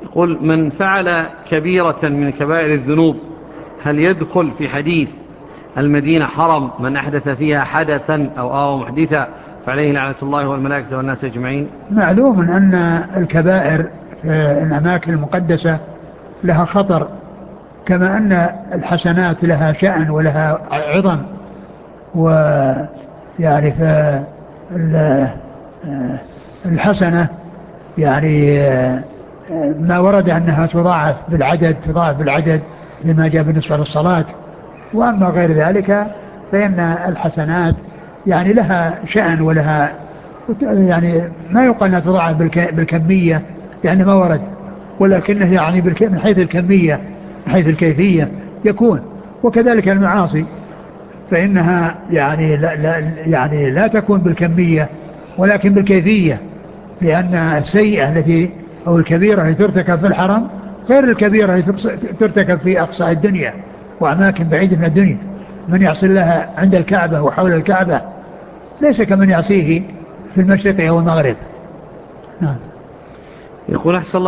يقول: من فعل كبيرة من كبائر الذنوب هل يدخل في حديث المدينة حرم من أحدث فيها حدثا أو آوى محدثا فعليه لعنة الله والملائكة والناس أجمعين؟ معلوم أن الكبائر في الأماكن المقدسة لها خطر، كما أن الحسنات لها شأن ولها عظم. ويعني الحسنة يعني ما ورد أنها تضاعف بالعدد لما جاء بالنسبة للصلاة. وأما غير ذلك فإن الحسنات يعني لها شأن ولها، يعني ما يقال أنها تضاعف بالكمية، يعني ما ورد، ولكنه يعني من حيث الكمية، من حيث الكيفية يكون. وكذلك المعاصي فإنها يعني لا تكون بالكمية ولكن بالكيفية، لأن السيئة أو الكبيرة التي ترتكب في الحرم غير الكبيرة التي ترتكب في أقصى الدنيا وأماكن بعيدة من الدنيا. من يعصي الله عند الكعبة وحول الكعبة ليس كمن يعصيه في المشرق أو المغرب. نعم. يقول: أحسن الله